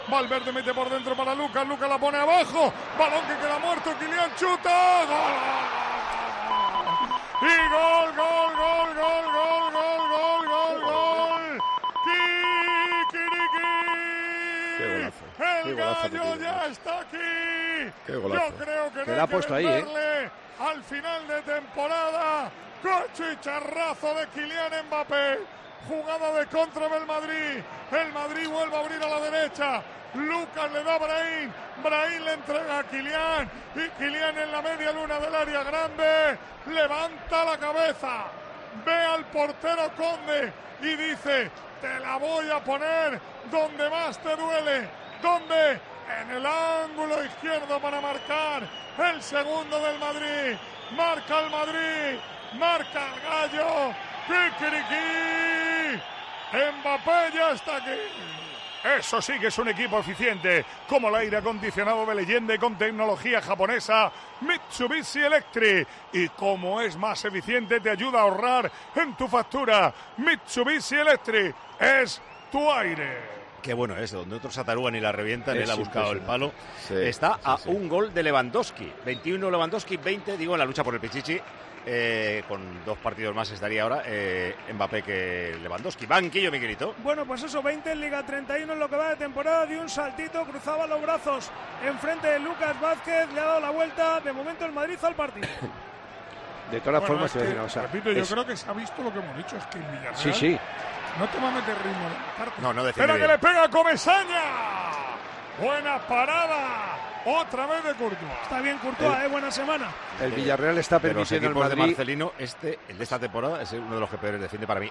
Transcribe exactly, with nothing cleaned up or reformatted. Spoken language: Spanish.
Valverde mete por dentro para Lucas, Lucas la pone abajo, balón que queda muerto, Kylian chuta, gol, y gol, gol, gol, gol, gol, gol, gol, gol, gol, Kikiriki, el gallo ya está aquí, yo creo que no la ha puesto ahí, ¿eh? Al final de temporada, con chicharrazo de Kylian Mbappé, jugada de contra del Madrid, el Madrid vuelve a abrir a la derecha, Lucas le da a Brahim, Brahim le entrega a Kylian, y Kylian en la media luna del área grande, levanta la cabeza, ve al portero Conde y dice, te la voy a poner donde más te duele, donde en el ángulo izquierdo para marcar el segundo del Madrid, marca el Madrid, marca el gallo, Kikiriki, Mbappé ya está aquí. Eso sí que es un equipo eficiente, como el aire acondicionado de leyenda y con tecnología japonesa Mitsubishi Electric. Y como es más eficiente, te ayuda a ahorrar en tu factura. Mitsubishi Electric es tu aire. Qué bueno es, donde otros atarugan y la revientan, es él ha buscado el palo. Sí, Está sí, a sí. un gol de Lewandowski. veintiuno Lewandowski, veinte, digo, en la lucha por el Pichichi. Eh, con dos partidos más estaría ahora eh, Mbappé que Lewandowski. Banquillo, Miguelito. Bueno, pues eso, veinte en Liga, treinta y uno en lo que va de temporada. Dio un saltito, cruzaba los brazos enfrente de Lucas Vázquez, le ha dado la vuelta. De momento el Madrid al partido. De todas Bueno, formas, es que, o sea, repito, yo es... creo que se ha visto lo que hemos dicho, es que en Villarreal Sí, sí. no te va a meter ritmo. No, no defiende Espera que bien. le pega a Comesaña. Buena parada. Otra vez de Courtois. Está bien Courtois, eh, buena semana. El Villarreal está De los permitiendo al equipos de Madrid. Marcelino, este, el de esta temporada, es uno de los que peores defiende para mí.